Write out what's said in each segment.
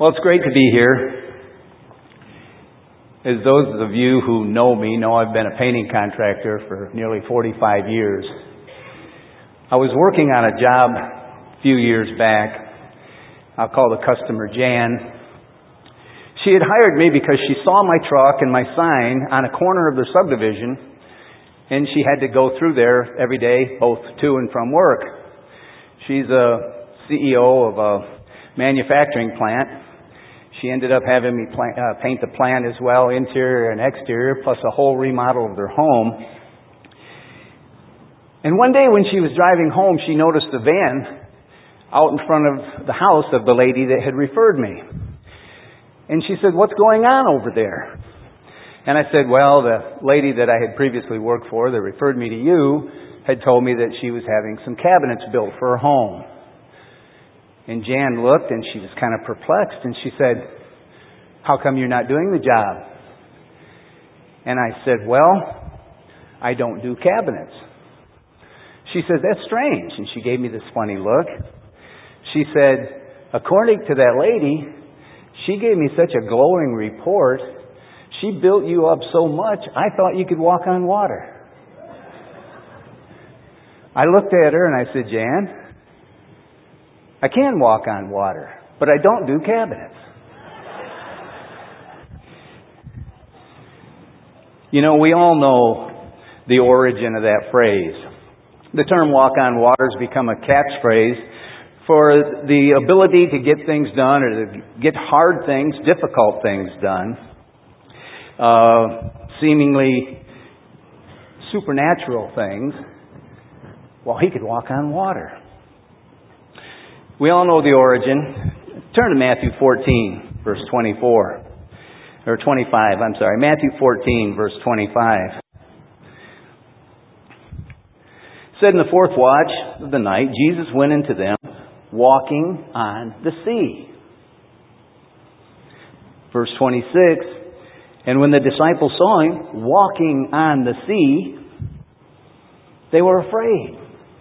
Well, it's great to be here. As those of you who know me know, I've been a painting contractor for nearly 45 years. I was working on a job a few years back. I'll call the customer Jan. She had hired me because she saw my truck and my sign on a corner of their subdivision, and she had to go through there every day, both to and from work. She's a CEO of a manufacturing plant. She ended up having me paint the plant as well, interior and exterior, plus a whole remodel of their home. And one day when she was driving home, she noticed a van out in front of the house of the lady that had referred me. And she said, "What's going on over there?" And I said, "Well, the lady that I had previously worked for that referred me to you had told me that she was having some cabinets built for her home." And Jan looked and she was kind of perplexed and she said, "How come you're not doing the job?" And I said, "Well, I don't do cabinets." She said, "That's strange." And she gave me this funny look. She said, "According to that lady, she gave me such a glowing report. She built you up so much, I thought you could walk on water." I looked at her and I said, "Jan, I can walk on water, but I don't do cabinets." You know, we all know the origin of that phrase. The term walk on water has become a catchphrase for the ability to get things done or to get hard things, difficult things done, seemingly supernatural things. Well, he could walk on water. We all know the origin. Turn to Matthew 14, verse 24. Or 25, I'm sorry. Matthew 14, verse 25. It said, "In the fourth watch of the night, Jesus went into them, walking on the sea." Verse 26. "And when the disciples saw him walking on the sea, they were afraid."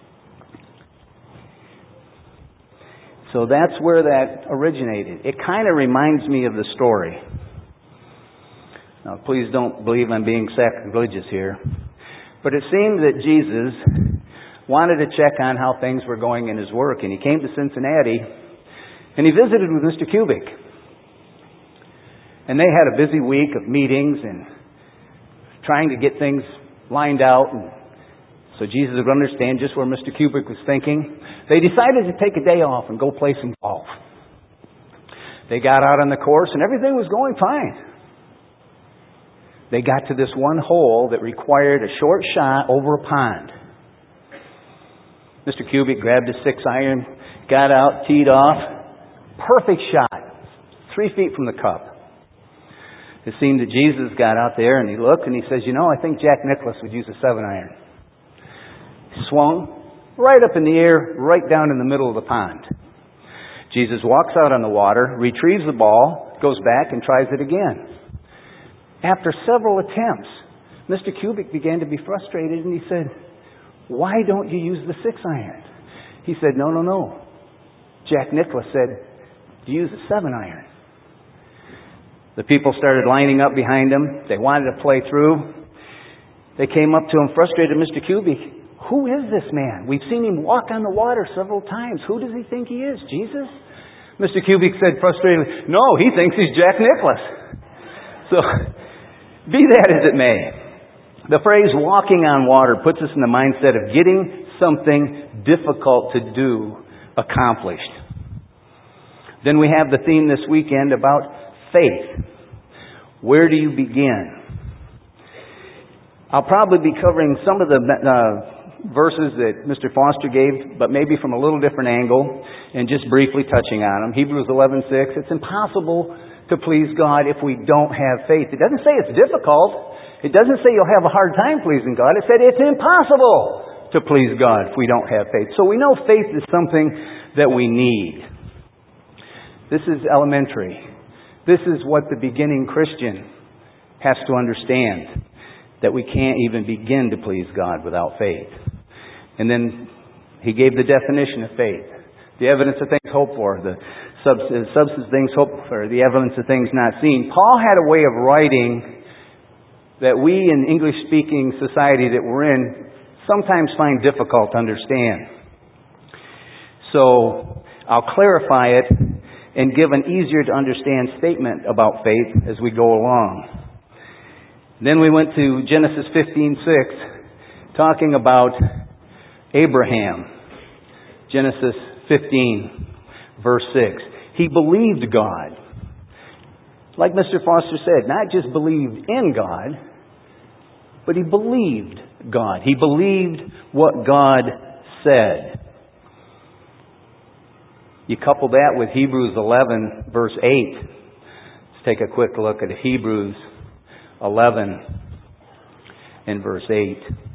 So that's where that originated. It kind of reminds me of the story. Now, please don't believe I'm being sacrilegious here. But it seemed that Jesus wanted to check on how things were going in his work. And he came to Cincinnati and he visited with Mr. Kubik. And they had a busy week of meetings and trying to get things lined out. And so Jesus would understand just where Mr. Kubik was thinking. They decided to take a day off and go play some golf. They got out on the course and everything was going fine. They got to this one hole that required a short shot over a pond. Mr. Kubik grabbed his 6-iron, got out, teed off. Perfect shot. 3 feet from the cup. It seemed that Jesus got out there and he looked and he says, "You know, I think Jack Nicklaus would use a 7-iron. Swung right up in the air, right down in the middle of the pond. Jesus walks out on the water, retrieves the ball, goes back and tries it again. After several attempts, Mr. Kubik began to be frustrated and he said, "Why don't you use the 6-iron? He said, No. Jack Nicklaus said, to use a 7-iron. The people started lining up behind him. They wanted to play through. They came up to him frustrated. "Mr. Kubik, who is this man? We've seen him walk on the water several times. Who does he think he is? Jesus?" Mr. Kubik said frustratedly, "No, he thinks he's Jack Nicklaus." So, be that as it may, the phrase walking on water puts us in the mindset of getting something difficult to do accomplished. Then we have the theme this weekend about faith. Where do you begin? I'll probably be covering some of the verses that Mr. Foster gave, but maybe from a little different angle and just briefly touching on them. Hebrews 11:6, it's impossible to please God if we don't have faith. It doesn't say it's difficult. It doesn't say you'll have a hard time pleasing God. It said it's impossible to please God if we don't have faith. So we know faith is something that we need. This is elementary. This is what the beginning Christian has to understand, that we can't even begin to please God without faith. And then he gave the definition of faith. The evidence of things hoped for, the substance of things hoped for, the evidence of things not seen. Paul had a way of writing that we in English-speaking society that we're in sometimes find difficult to understand. So I'll clarify it and give an easier to understand statement about faith as we go along. Then we went to Genesis 15:6, talking about Abraham. Genesis 15, verse 6. He believed God. Like Mr. Foster said, not just believed in God, but he believed God. He believed what God said. You couple that with Hebrews 11, verse 8. Let's take a quick look at Hebrews 11 and verse 8.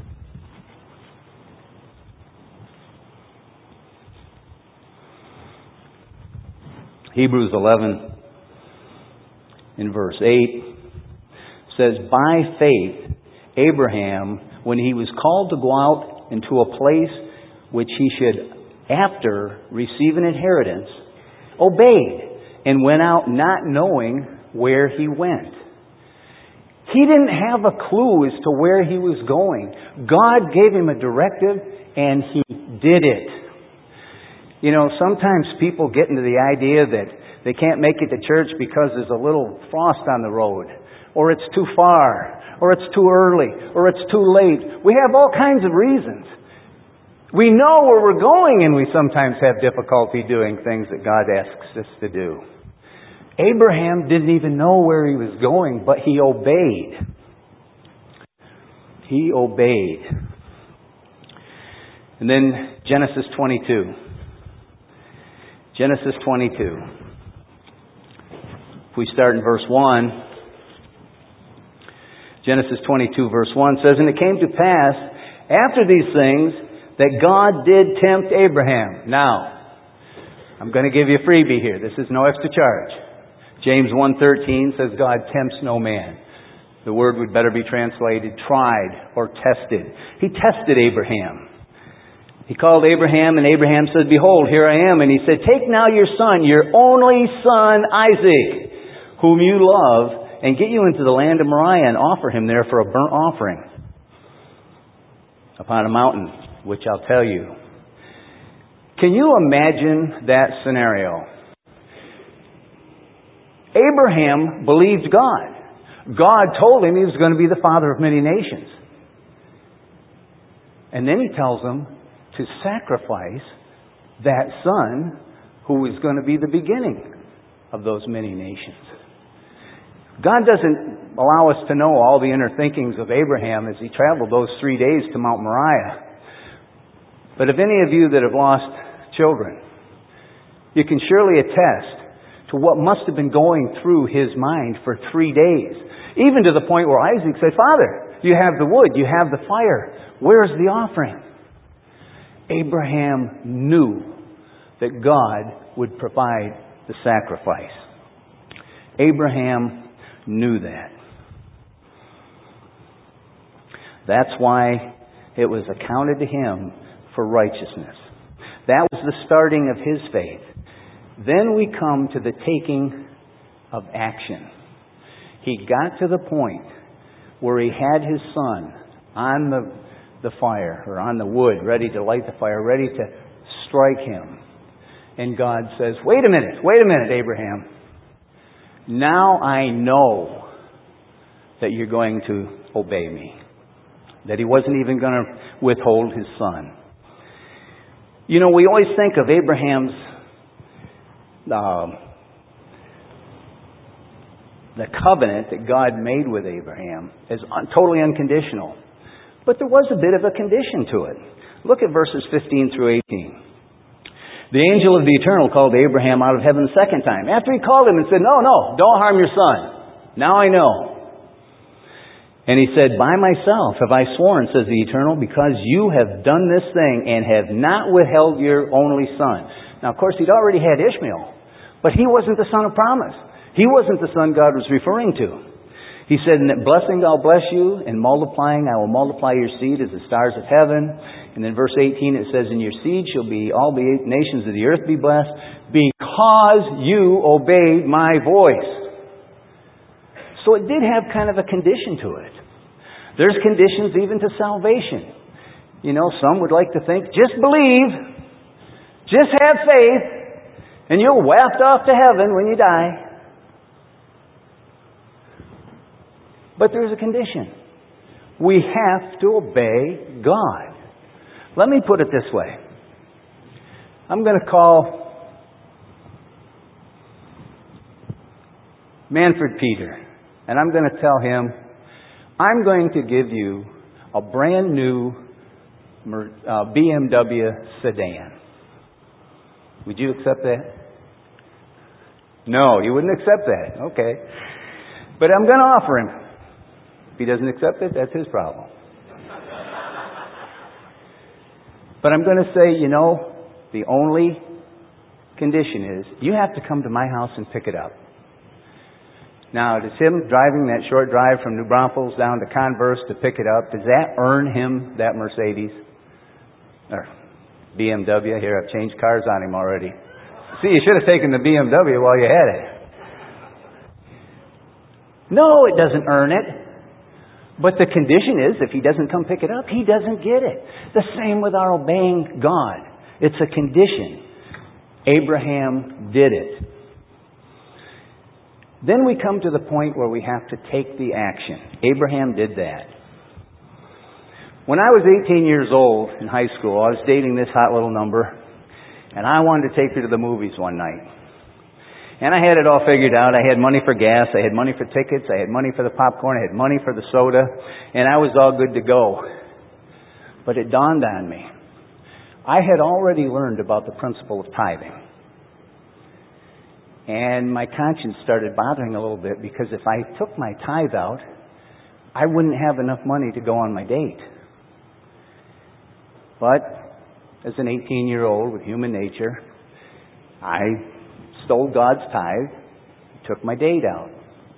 Hebrews 11 in verse 8 says, by faith, Abraham, when he was called to go out into a place which he should, after receive an inheritance, obeyed and went out not knowing where he went. He didn't have a clue as to where he was going. God gave him a directive and he did it. You know, sometimes people get into the idea that they can't make it to church because there's a little frost on the road, or it's too far, or it's too early, or it's too late. We have all kinds of reasons. We know where we're going, and we sometimes have difficulty doing things that God asks us to do. Abraham didn't even know where he was going, but he obeyed. He obeyed. And then Genesis 22. Genesis 22. If we start in verse 1, Genesis 22 verse 1 says, and it came to pass after these things that God did tempt Abraham. Now, I'm going to give you a freebie here. This is no extra charge. James 1:13 says God tempts no man. The word would better be translated tried or tested. He tested Abraham. He called Abraham, and Abraham said, behold, here I am. And he said, take now your son, your only son Isaac, whom you love, and get you into the land of Moriah, and offer him there for a burnt offering upon a mountain, which I'll tell you. Can you imagine that scenario? Abraham believed God. God told him he was going to be the father of many nations. And then he tells him to sacrifice that son who was going to be the beginning of those many nations. God doesn't allow us to know all the inner thinkings of Abraham as he traveled those 3 days to Mount Moriah. But if any of you that have lost children, you can surely attest to what must have been going through his mind for 3 days. Even to the point where Isaac said, Father, you have the wood, you have the fire. Where's the offering? Abraham knew that God would provide the sacrifice. Abraham knew that. That's why it was accounted to him for righteousness. That was the starting of his faith. Then we come to the taking of action. He got to the point where he had his son on the fire, or on the wood, ready to light the fire, ready to strike him. And God says, wait a minute, Abraham. Now I know that you're going to obey me. That he wasn't even going to withhold his son. You know, we always think of Abraham's the covenant that God made with Abraham as totally unconditional. But there was a bit of a condition to it. Look at verses 15 through 18. The angel of the Eternal called Abraham out of heaven the second time. After he called him and said, no, don't harm your son. Now I know. And he said, by myself have I sworn, says the Eternal, because you have done this thing and have not withheld your only son. Now, of course, he'd already had Ishmael, but he wasn't the son of promise. He wasn't the son God was referring to. He said, in that blessing I'll bless you, and multiplying I will multiply your seed as the stars of heaven, And then verse 18 it says, in your seed shall be all the nations of the earth be blessed, because you obeyed my voice. So it did have kind of a condition to it. There's conditions even to salvation. You know, some would like to think, just believe, just have faith, and you'll waft off to heaven when you die. But there's a condition. We have to obey God. Let me put it this way. I'm going to call Manfred Peter, and I'm going to tell him, I'm going to give you a brand new BMW sedan. Would you accept that? No, you wouldn't accept that. Okay. But I'm going to offer him. If he doesn't accept it, that's his problem. But I'm going to say, you know, the only condition is you have to come to my house and pick it up. Now, does him driving that short drive from New Braunfels down to Converse to pick it up, does that earn him that Mercedes? Or BMW? Here, I've changed cars on him already. See, you should have taken the BMW while you had it. No, it doesn't earn it. But the condition is, if he doesn't come pick it up, he doesn't get it. The same with our obeying God. It's a condition. Abraham did it. Then we come to the point where we have to take the action. Abraham did that. When I was 18 years old in high school, I was dating this hot little number, and I wanted to take her to the movies one night. And I had it all figured out. I had money for gas, I had money for tickets, I had money for the popcorn, I had money for the soda, and I was all good to go. But it dawned on me. I had already learned about the principle of tithing. And my conscience started bothering a little bit, because if I took my tithe out, I wouldn't have enough money to go on my date. But as an 18-year-old with human nature, I stole God's tithe, took my date out.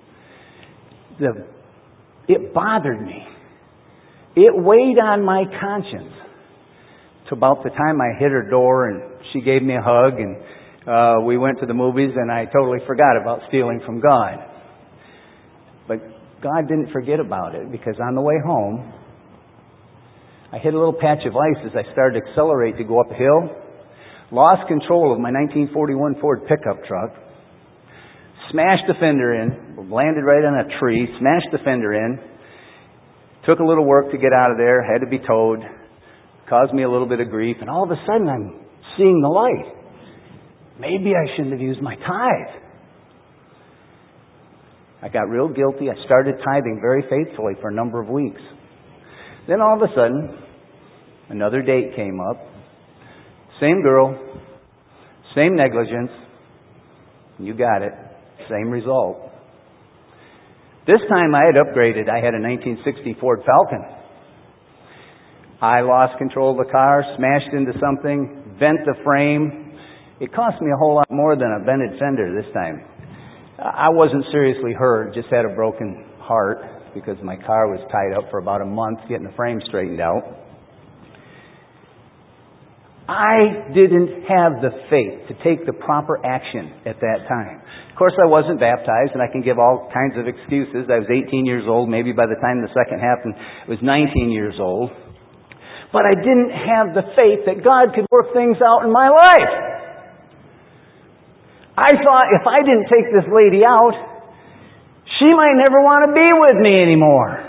It bothered me. It weighed on my conscience. To about the time I hit her door and she gave me a hug and we went to the movies, and I totally forgot about stealing from God. But God didn't forget about it, because on the way home, I hit a little patch of ice as I started to accelerate to go up a hill. Lost control of my 1941 Ford pickup truck. Smashed the fender in. Landed right on a tree. Smashed the fender in. Took a little work to get out of there. Had to be towed. Caused me a little bit of grief. And all of a sudden I'm seeing the light. Maybe I shouldn't have used my tithe. I got real guilty. I started tithing very faithfully for a number of weeks. Then all of a sudden, another date came up. Same girl, same negligence. You got it. Same result. This time I had upgraded. I had a 1960 Ford Falcon. I lost control of the car, smashed into something, bent the frame. It cost me a whole lot more than a vented fender this time. I wasn't seriously hurt, just had a broken heart because my car was tied up for about a month getting the frame straightened out. I didn't have the faith to take the proper action at that time. Of course, I wasn't baptized, and I can give all kinds of excuses. I was 18 years old. Maybe by the time the second happened, I was 19 years old. But I didn't have the faith that God could work things out in my life. I thought if I didn't take this lady out, she might never want to be with me anymore.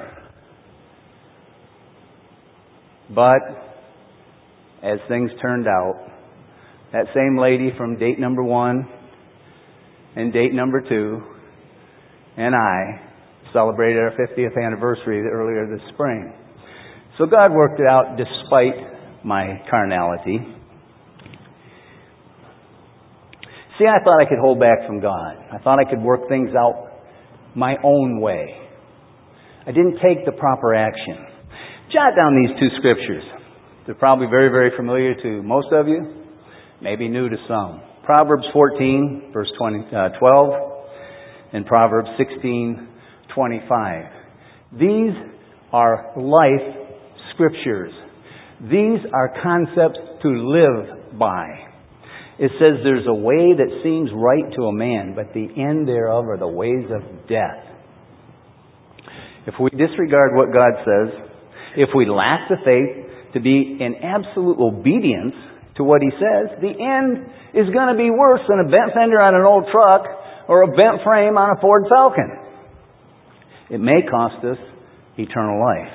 But as things turned out, that same lady from date number 1 and date number 2 and I celebrated our 50th anniversary earlier this spring. So God worked it out despite my carnality. See, I thought I could hold back from God. I thought I could work things out my own way. I didn't take the proper action. Jot down these two scriptures. They're probably very, very familiar to most of you, maybe new to some. Proverbs 14, verse 12, and Proverbs 16:25. These are life scriptures. These are concepts to live by. It says there's a way that seems right to a man, but the end thereof are the ways of death. If we disregard what God says, if we lack the faith to be in absolute obedience to what He says, the end is going to be worse than a bent fender on an old truck or a bent frame on a Ford Falcon. It may cost us eternal life.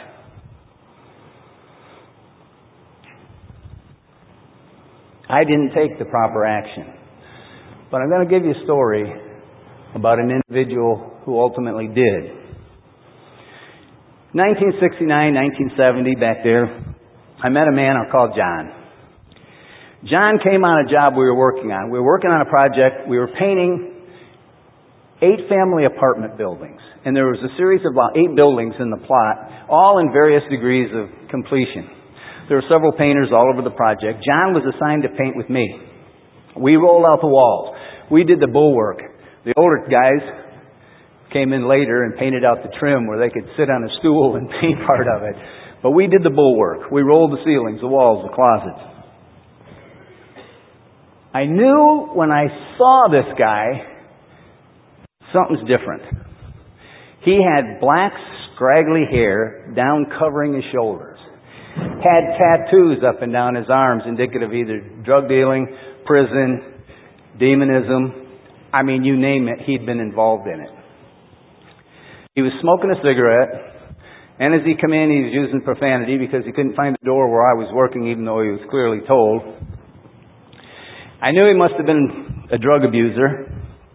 I didn't take the proper action. But I'm going to give you a story about an individual who ultimately did. 1969, 1970, back there, I met a man I called John. John came on a job we were working on. We were working on a project. We were painting 8 family apartment buildings. And there was a series of about 8 buildings in the plot, all in various degrees of completion. There were several painters all over the project. John was assigned to paint with me. We rolled out the walls. We did the bulwark. The older guys came in later and painted out the trim where they could sit on a stool and paint part of it. But we did the bulwark. We rolled the ceilings, the walls, the closets. I knew when I saw this guy, something's different. He had black, scraggly hair down covering his shoulders. Had tattoos up and down his arms indicative of either drug dealing, prison, demonism. I mean, you name it, he'd been involved in it. He was smoking a cigarette, and as he came in, he was using profanity because he couldn't find the door where I was working, even though he was clearly told. I knew he must have been a drug abuser,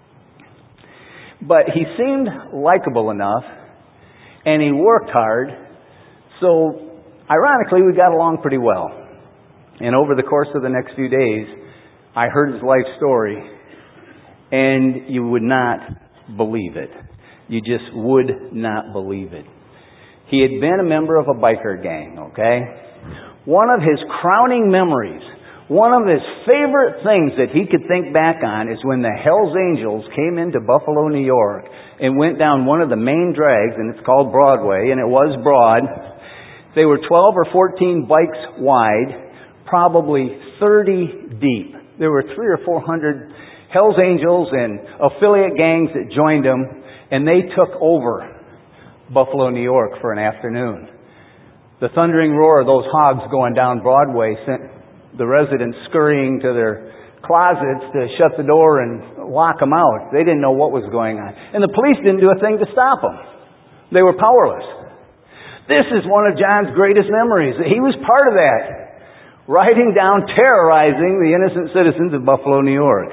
but he seemed likable enough, and he worked hard, so ironically, we got along pretty well. And over the course of the next few days, I heard his life story, and you would not believe it. You just would not believe it. He had been a member of a biker gang, okay? One of his crowning memories, one of his favorite things that he could think back on is when the Hells Angels came into Buffalo, New York, and went down one of the main drags, and it's called Broadway, and it was broad. They were 12 or 14 bikes wide, probably 30 deep. There were 300 or 400 Hells Angels and affiliate gangs that joined them, and they took over Buffalo, New York for an afternoon. The thundering roar of those hogs going down Broadway sent the residents scurrying to their closets to shut the door and lock them out. They didn't know what was going on. And the police didn't do a thing to stop them. They were powerless. This is one of John's greatest memories. He was part of that. Riding down, terrorizing the innocent citizens of Buffalo, New York.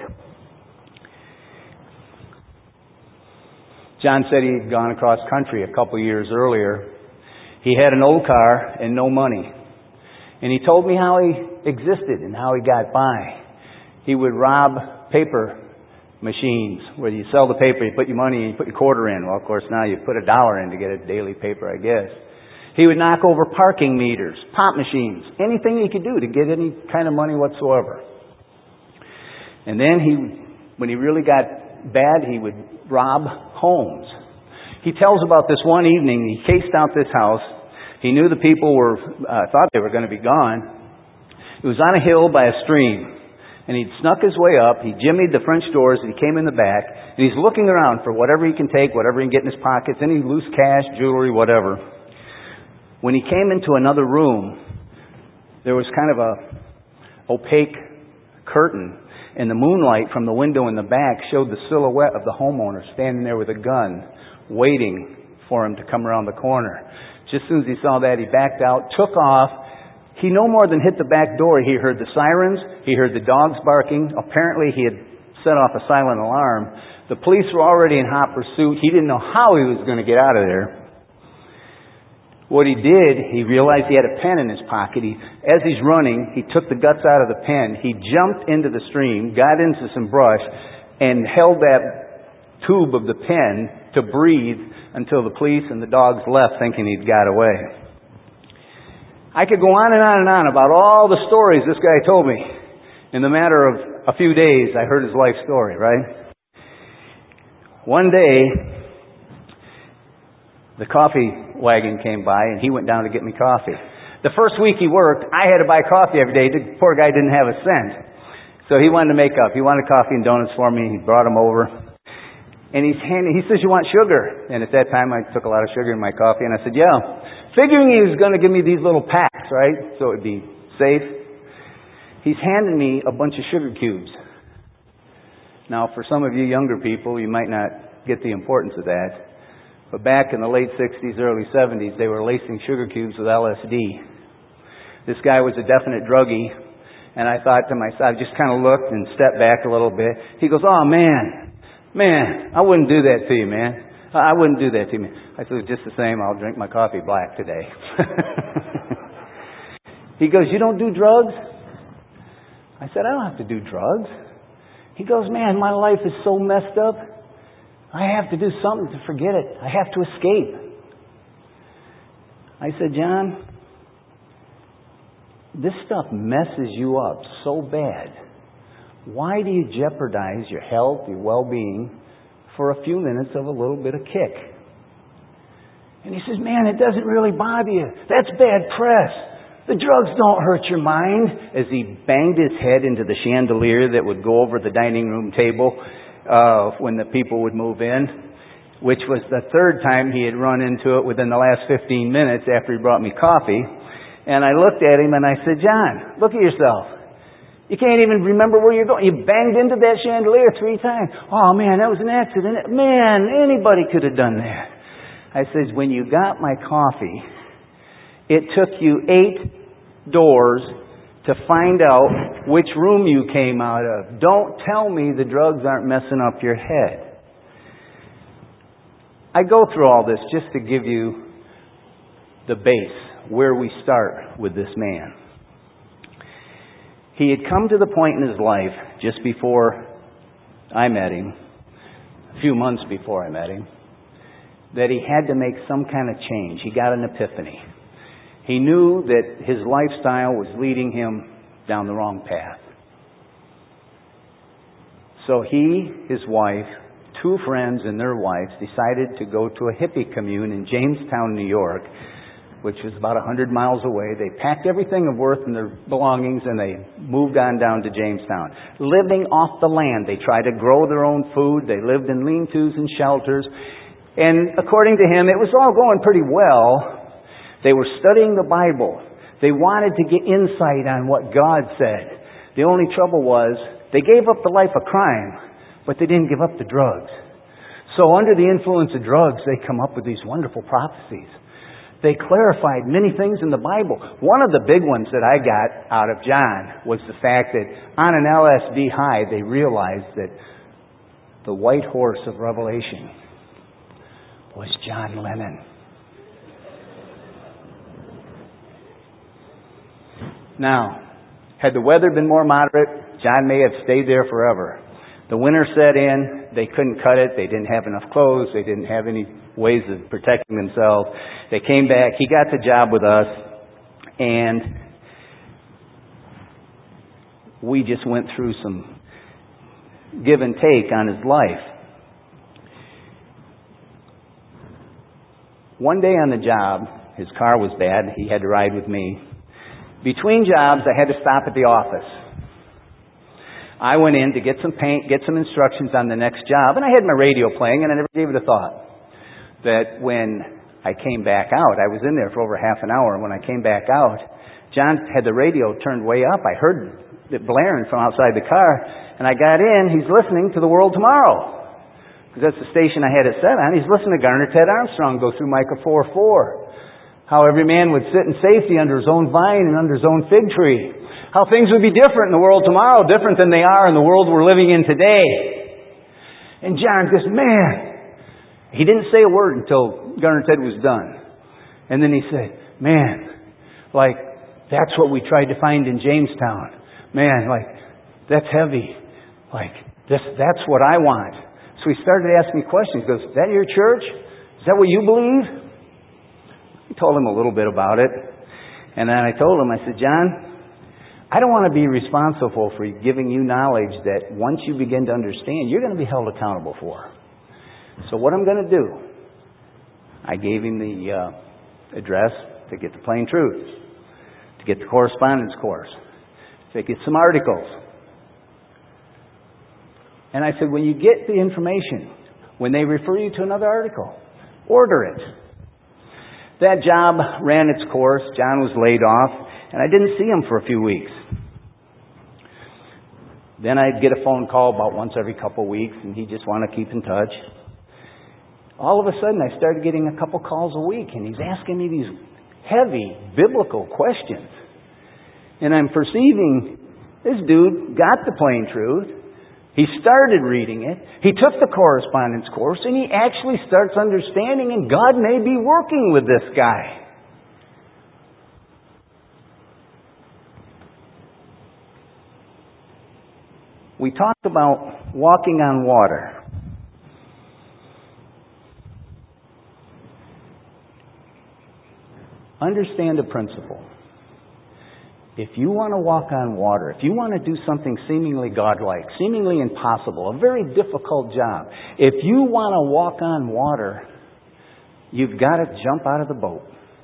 John said he'd gone across country a couple years earlier. He had an old car and no money. And he told me how he existed and how he got by. He would rob paper machines where you sell the paper, you put your money, you put your quarter in. Well, of course, now you put $1 in to get a daily paper, I guess. He would knock over parking meters, pop machines, anything he could do to get any kind of money whatsoever. And then when he really got bad, he would rob homes. He tells about this one evening, he cased out this house. He knew the people thought they were going to be gone. It was on a hill by a stream. And he'd snuck his way up. He jimmied the French doors and he came in the back. And he's looking around for whatever he can take, whatever he can get in his pockets, any loose cash, jewelry, whatever. When he came into another room, there was kind of a opaque curtain. And the moonlight from the window in the back showed the silhouette of the homeowner standing there with a gun, waiting for him to come around the corner. Just as soon as he saw that, he backed out, took off. He no more than hit the back door. He heard the sirens. He heard the dogs barking. Apparently, he had set off a silent alarm. The police were already in hot pursuit. He didn't know how he was going to get out of there. What he did, he realized he had a pen in his pocket. As he's running, he took the guts out of the pen. He jumped into the stream, got into some brush, and held that tube of the pen to breathe until the police and the dogs left thinking he'd got away. I could go on and on and on about all the stories this guy told me. In the matter of a few days, I heard his life story, right? One day, the coffee wagon came by and he went down to get me coffee. The first week he worked, I had to buy coffee every day. The poor guy didn't have a cent. So he wanted to make up. He wanted coffee and donuts for me. He brought them over. And he says, you want sugar? And at that time, I took a lot of sugar in my coffee. And I said, yeah. Figuring he was going to give me these little packs, right? So it would be safe. He's handed me a bunch of sugar cubes. Now, for some of you younger people, you might not get the importance of that. But back in the late 60s, early 70s, they were lacing sugar cubes with LSD. This guy was a definite druggie. And I thought to myself, I just kind of looked and stepped back a little bit. He goes, oh, man, I wouldn't do that to you, man. I wouldn't do that to you. I said, just the same, I'll drink my coffee black today. He goes, you don't do drugs? I said, I don't have to do drugs. He goes, man, my life is so messed up. I have to do something to forget it. I have to escape. I said, John, this stuff messes you up so bad. Why do you jeopardize your health, your well-being, for a few minutes of a little bit of kick? And he says, man, it doesn't really bother you. That's bad press. The drugs don't hurt your mind. As he banged his head into the chandelier that would go over the dining room table when the people would move in, which was the third time he had run into it within the last 15 minutes after he brought me coffee. And I looked at him and I said, John, look at yourself. You can't even remember where you're going. You banged into that chandelier 3 times. Oh, man, that was an accident. Man, anybody could have done that. I said, when you got my coffee, it took you 8 doors to find out which room you came out of. Don't tell me the drugs aren't messing up your head. I go through all this just to give you the base, where we start with this man. He had come to the point in his life just before I met him, a few months before I met him, that he had to make some kind of change. He got an epiphany. He knew that his lifestyle was leading him down the wrong path. So he, his wife, 2 friends and their wives decided to go to a hippie commune in Jamestown, New York, which was about 100 miles away. They packed everything of worth and their belongings and they moved on down to Jamestown. Living off the land. They tried to grow their own food. They lived in lean-tos and shelters. And according to him, it was all going pretty well. They were studying the Bible. They wanted to get insight on what God said. The only trouble was they gave up the life of crime, but they didn't give up the drugs. So under the influence of drugs, they come up with these wonderful prophecies. They clarified many things in the Bible. One of the big ones that I got out of John was the fact that on an LSD high, they realized that the white horse of Revelation was John Lennon. Now, had the weather been more moderate, John may have stayed there forever. The winter set in, they couldn't cut it, they didn't have enough clothes, they didn't have any ways of protecting themselves. They came back, he got the job with us, and we just went through some give and take on his life. One day on the job, his car was bad, he had to ride with me. Between jobs, I had to stop at the office. I went in to get some paint, get some instructions on the next job, and I had my radio playing, and I never gave it a thought. That when I came back out, I was in there for over half an hour, and when I came back out, John had the radio turned way up. I heard it blaring from outside the car, and I got in, he's listening to The World Tomorrow, because that's the station I had it set on. He's listening to Garner Ted Armstrong go through Micah 4:4. How every man would sit in safety under his own vine and under his own fig tree. How things would be different in the world tomorrow, different than they are in the world we're living in today. And John just, man, he didn't say a word until Garner Ted was done. And then he said, man, like, that's what we tried to find in Jamestown. Man, like, that's heavy. Like, that's what I want. So he started asking me questions. He goes, is that your church? Is that what you believe? I told him a little bit about it. And then I told him, I said, John, I don't want to be responsible for giving you knowledge that once you begin to understand, you're going to be held accountable for. So what I'm going to do, I gave him the address to Get the Plain Truth. to get the correspondence course, to get some articles. And I said, when you get the information, when they refer you to another article, order it. That job ran its course. John was laid off, and I didn't see him for a few weeks. Then I'd get a phone call about once every couple of weeks, and he'd just want to keep in touch. All of a sudden, I started getting a couple calls a week, and he's asking me these heavy biblical questions. And I'm perceiving this dude got the plain truth. He started reading it. He took the correspondence course, and he actually starts understanding, and God may be working with this guy. We talked about walking on water. Understand a principle. If you want to walk on water, if you want to do something seemingly godlike, seemingly impossible, a very difficult job, if you want to walk on water, you've got to jump out of the boat.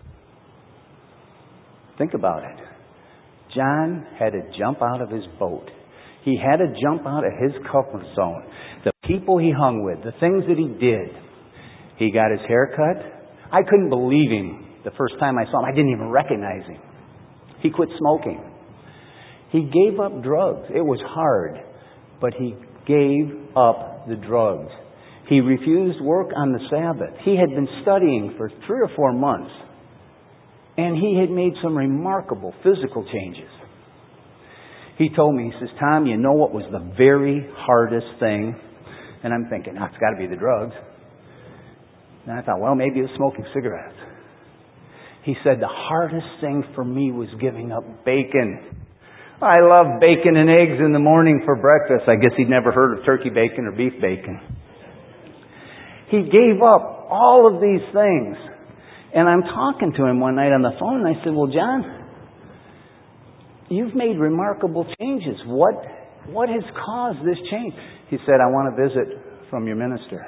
Think about it. John had to jump out of his boat. He had to jump out of his comfort zone. The people he hung with, the things that he did. He got his hair cut. I couldn't believe him the first time I saw him. I didn't even recognize him. He quit smoking. He gave up drugs. It was hard, but he gave up the drugs. He refused work on the Sabbath. He had been studying for 3 or 4 months, and he had made some remarkable physical changes. He told me, he says, Tom, you know what was the very hardest thing? And I'm thinking, it's got to be the drugs. And I thought, well, maybe it was smoking cigarettes. He said, the hardest thing for me was giving up bacon. I love bacon and eggs in the morning for breakfast. I guess he'd never heard of turkey bacon or beef bacon. He gave up all of these things. And I'm talking to him one night on the phone, and I said, well, John, you've made remarkable changes. What has caused this change? He said, I want a visit from your minister.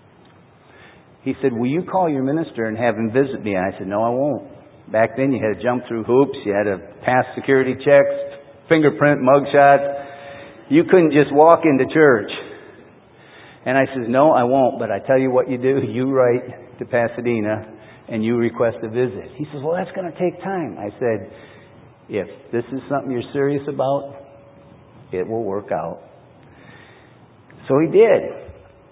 He said, will you call your minister and have him visit me? I said, no, I won't. Back then you had to jump through hoops. You had to pass security checks, fingerprint, mugshots. You couldn't just walk into church. And I said, no, I won't. But I tell you what you do. You write to Pasadena and you request a visit. He says, well, that's going to take time. I said, if this is something you're serious about, it will work out. So he did.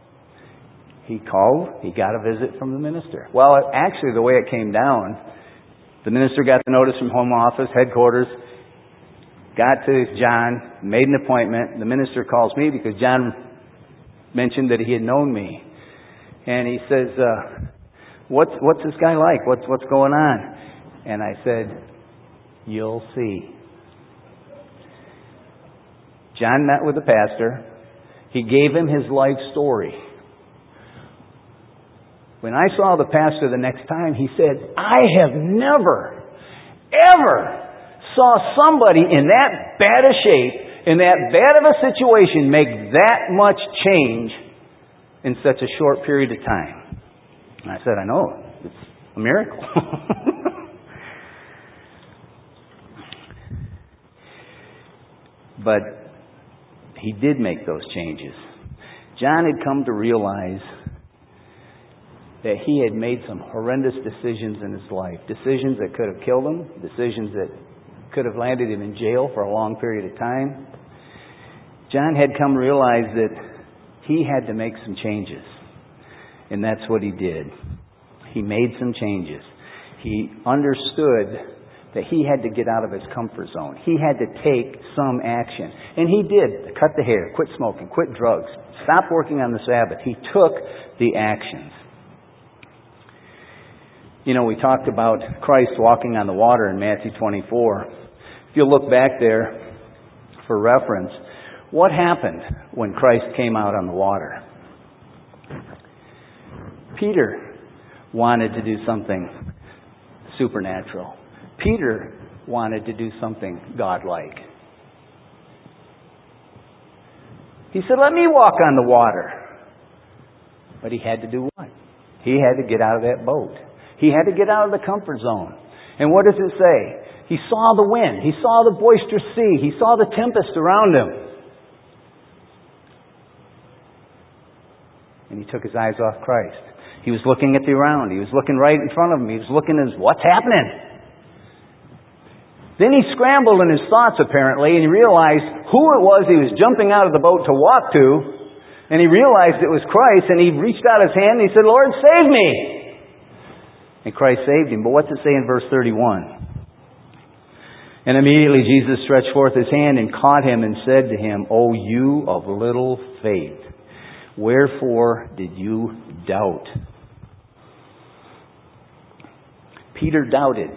He called. He got a visit from the minister. Well, actually, the way it came down, the minister got the notice from home office, headquarters, got to John, made an appointment. The minister calls me because John mentioned that he had known me. And he says, what's this guy like? What's going on? And I said, you'll see. John met with the pastor. He gave him his life story. When I saw the pastor the next time, he said, I have never, ever saw somebody in that bad a shape, in that bad of a situation, make that much change in such a short period of time. And I said, I know. It's a miracle. But he did make those changes. John had come to realize that he had made some horrendous decisions in his life. Decisions that could have killed him. Decisions that could have landed him in jail for a long period of time. John had come to realize that he had to make some changes. And that's what he did. He made some changes. He understood that he had to get out of his comfort zone. He had to take some action. And he did. Cut the hair, quit smoking, quit drugs, stop working on the Sabbath. He took the actions. You know, we talked about Christ walking on the water in Matthew 24. If you look back there for reference, what happened when Christ came out on the water? Peter wanted to do something supernatural. Peter wanted to do something godlike. He said, let me walk on the water. But he had to do what? He had to get out of that boat. He had to get out of the comfort zone. And what does it say? He saw the wind. He saw the boisterous sea. He saw the tempest around him. And he took his eyes off Christ. He was looking at the around. He was looking right in front of him. He was looking at what's happening. Then he scrambled in his thoughts, apparently, and he realized who it was he was jumping out of the boat to walk to. And he realized it was Christ, and he reached out his hand and he said, Lord, save me! And Christ saved him. But what's it say in verse 31? And immediately Jesus stretched forth his hand and caught him and said to him, O you of little faith, wherefore did you doubt? Peter doubted.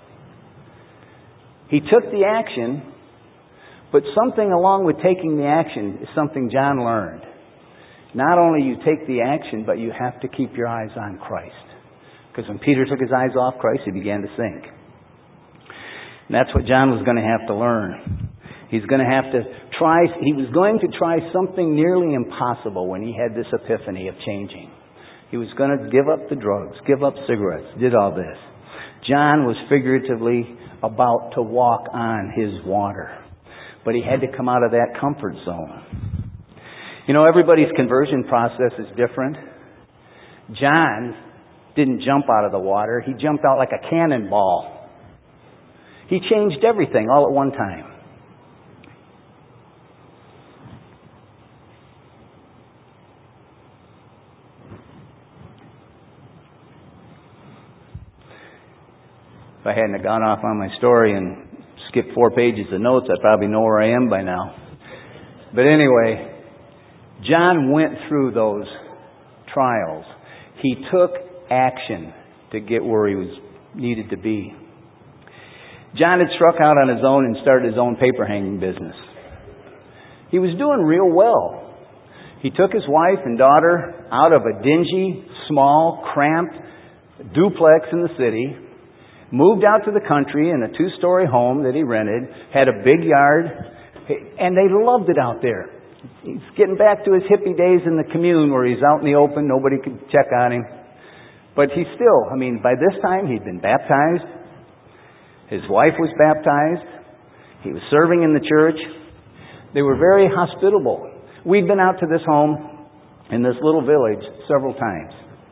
He took the action, but something along with taking the action is something John learned. Not only you take the action, but you have to keep your eyes on Christ. Because when Peter took his eyes off Christ, he began to sink. And that's what John was going to have to learn. He was going to try something nearly impossible when he had this epiphany of changing. He was going to give up the drugs, give up cigarettes, did all this. John was figuratively about to walk on his water. But he had to come out of that comfort zone. You know, everybody's conversion process is different. John didn't jump out of the water. He jumped out like a cannonball. He changed everything all at one time. If I hadn't gone off on my story and skipped 4 pages of notes, I'd probably know where I am by now. But anyway, John went through those trials. He took action to get where he was needed to be. John had struck out on his own and started his own paper hanging business. He was doing real well. He took his wife and daughter out of a dingy, small, cramped duplex in the city, moved out to the country in a 2-story home that he rented, had a big yard, and they loved it out there. He's getting back to his hippie days in the commune where he's out in the open, nobody could check on him. But he still, by this time he'd been baptized. His wife was baptized. He was serving in the church. They were very hospitable. We'd been out to this home in this little village several times.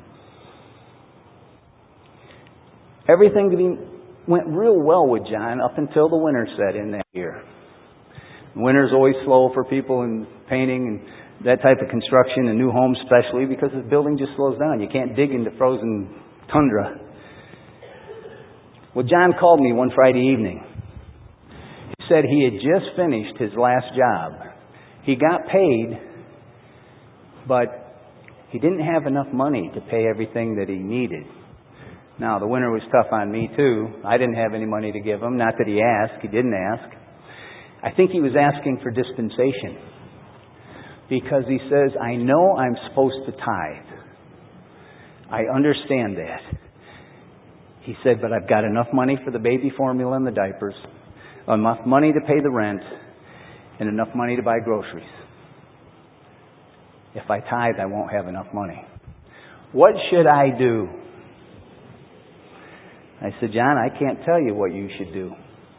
Everything went real well with John up until the winter set in that year. Winter's always slow for people in painting and that type of construction, and new homes especially, because the building just slows down. You can't dig into frozen tundra. Well, John called me one Friday evening. He said he had just finished his last job. He got paid, but he didn't have enough money to pay everything that he needed. Now, the winter was tough on me, too. I didn't have any money to give him. Not that he asked. He didn't ask. I think he was asking for dispensation. Because he says, I know I'm supposed to tithe. I understand that. He said, but I've got enough money for the baby formula and the diapers, enough money to pay the rent, and enough money to buy groceries. If I tithe, I won't have enough money. What should I do? I said, John, I can't tell you what you should do.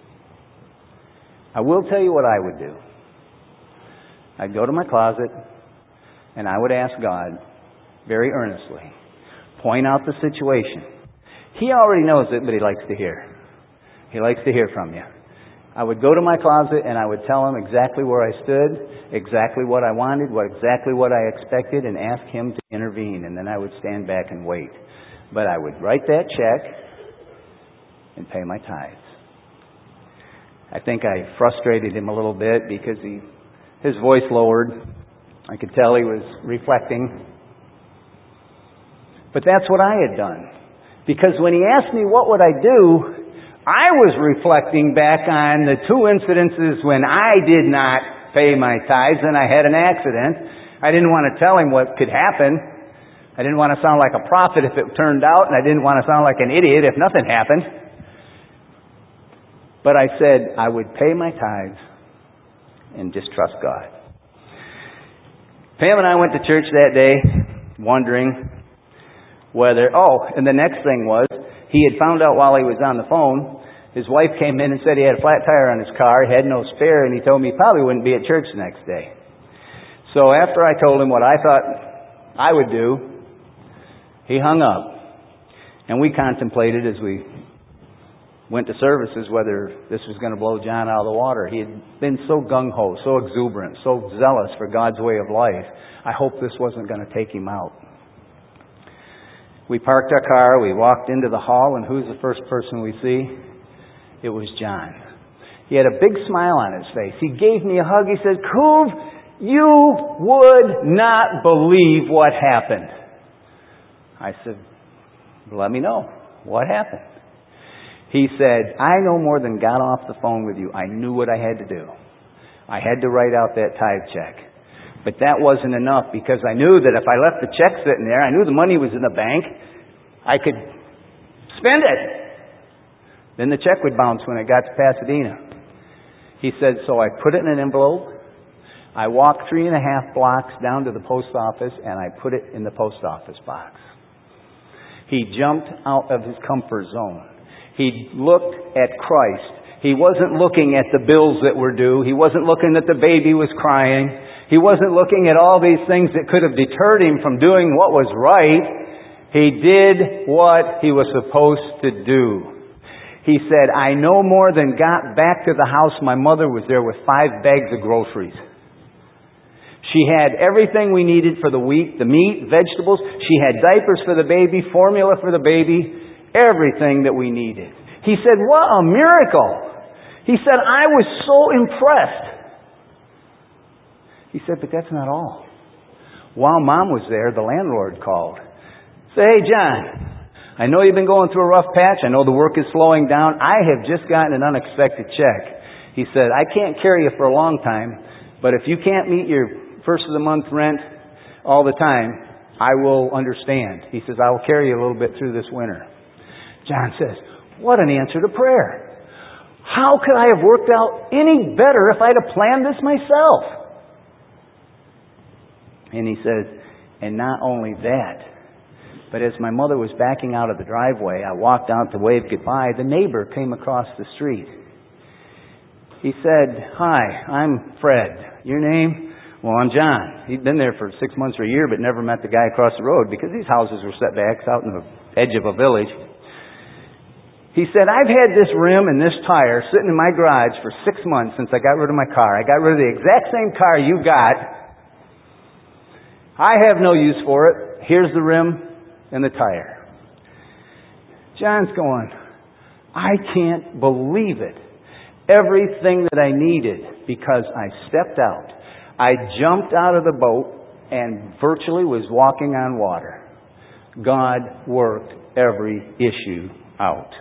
I will tell you what I would do. I'd go to my closet and I would ask God very earnestly, point out the situation. He already knows it, but he likes to hear. He likes to hear from you. I would go to my closet and I would tell him exactly where I stood, exactly what I wanted, exactly what I expected, and ask him to intervene. And then I would stand back and wait. But I would write that check and pay my tithes. I think I frustrated him a little bit because his voice lowered. I could tell he was reflecting. But that's what I had done. Because when he asked me what would I do, I was reflecting back on the 2 incidences when I did not pay my tithes and I had an accident. I didn't want to tell him what could happen. I didn't want to sound like a prophet if it turned out, and I didn't want to sound like an idiot if nothing happened. But I said I would pay my tithes and just trust God. Pam and I went to church that day wondering whether... and the next thing was, he had found out while he was on the phone His wife came in and said he had a flat tire on his car, he had no spare, and he told me he probably wouldn't be at church the next day. So after I told him what I thought I would do, he hung up. And we contemplated as we went to services whether this was going to blow John out of the water. He had been so gung-ho, so exuberant, so zealous for God's way of life. I hoped this wasn't going to take him out. We parked our car, we walked into the hall, and who's the first person we see? It was John. He had a big smile on his face. He gave me a hug. He said, "Coov, you would not believe what happened." I said, "Let me know. What happened?" He said, "I no more than got off the phone with you. I knew what I had to do. I had to write out that tithe check. But that wasn't enough because I knew that if I left the check sitting there, I knew the money was in the bank, I could spend it. Then the check would bounce when it got to Pasadena." He said, "So I put it in an envelope. I walked 3.5 blocks down to the post office and I put it in the post office box." He jumped out of his comfort zone. He looked at Christ. He wasn't looking at the bills that were due. He wasn't looking that the baby was crying. He wasn't looking at all these things that could have deterred him from doing what was right. He did what he was supposed to do. He said, "I no more than got back to the house. My mother was there with 5 bags of groceries. She had everything we needed for the week, the meat, vegetables. She had diapers for the baby, formula for the baby, everything that we needed." He said, "What a miracle." He said, "I was so impressed." He said, "But that's not all. While Mom was there, the landlord called. Said, 'Hey, John, I know you've been going through a rough patch. I know the work is slowing down. I have just gotten an unexpected check." He said, "I can't carry you for a long time, but if you can't meet your first of the month rent all the time, I will understand." He says, "I will carry you a little bit through this winter." John says, "What an answer to prayer. How could I have worked out any better if I'd have planned this myself?" And he says, "And not only that, but as my mother was backing out of the driveway, I walked out to wave goodbye. The neighbor came across the street. He said, 'Hi, I'm Fred. Your name?' 'Well, I'm John.' He'd been there for 6 months or a year, but never met the guy across the road because these houses were set back out in the edge of a village. He said, 'I've had this rim and this tire sitting in my garage for 6 months since I got rid of my car. I got rid of the exact same car you got. I have no use for it. Here's the rim and the tire.'" John's going, "I can't believe it. Everything that I needed because I stepped out. I jumped out of the boat and virtually was walking on water. God worked every issue out."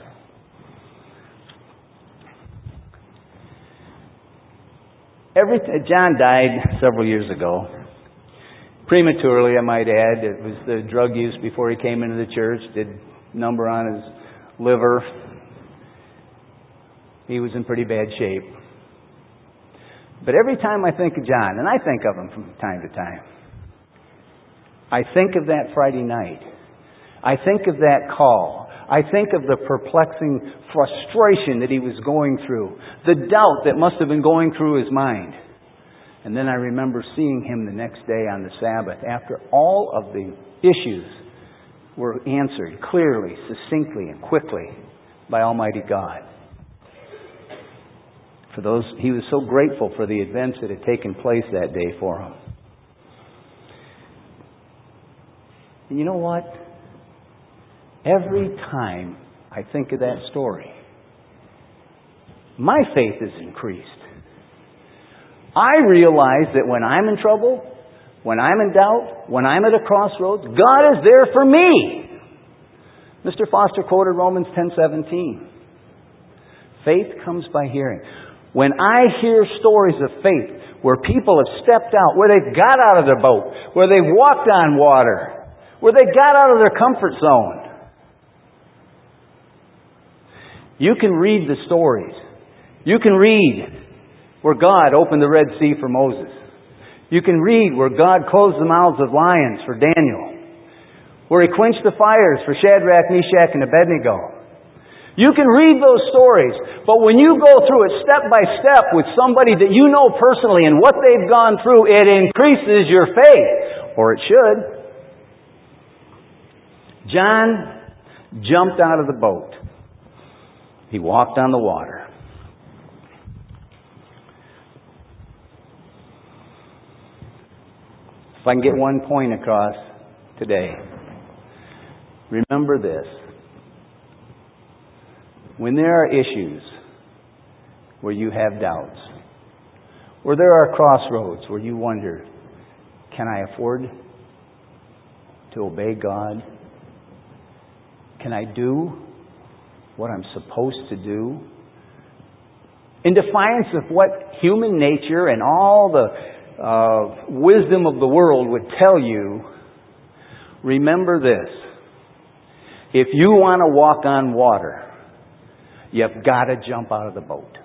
John died several years ago. Prematurely, I might add. It was the drug use before he came into the church. Did number on his liver. He was in pretty bad shape. But every time I think of John, and I think of him from time to time, I think of that Friday night. I think of that call. I think of the perplexing frustration that he was going through, the doubt that must have been going through his mind. And then I remember seeing him the next day on the Sabbath after all of the issues were answered clearly, succinctly, and quickly by Almighty God. He was so grateful for the events that had taken place that day for him. And you know what? Every time I think of that story, my faith is increased. I realize that when I'm in trouble, when I'm in doubt, when I'm at a crossroads, God is there for me. Mr. Foster quoted Romans 10:17. Faith comes by hearing. When I hear stories of faith where people have stepped out, where they've got out of their boat, where they've walked on water, where they got out of their comfort zone, you can read the stories. You can read where God opened the Red Sea for Moses. You can read where God closed the mouths of lions for Daniel, where He quenched the fires for Shadrach, Meshach, and Abednego. You can read those stories, but when you go through it step by step with somebody that you know personally and what they've gone through, it increases your faith. Or it should. John jumped out of the boat. He walked on the water. If I can get one point across today, remember this. When there are issues where you have doubts, where there are crossroads where you wonder, can I afford to obey God? Can I do what I'm supposed to do? In defiance of what human nature and all the wisdom of the world would tell you, remember this. If you want to walk on water, you've got to jump out of the boat.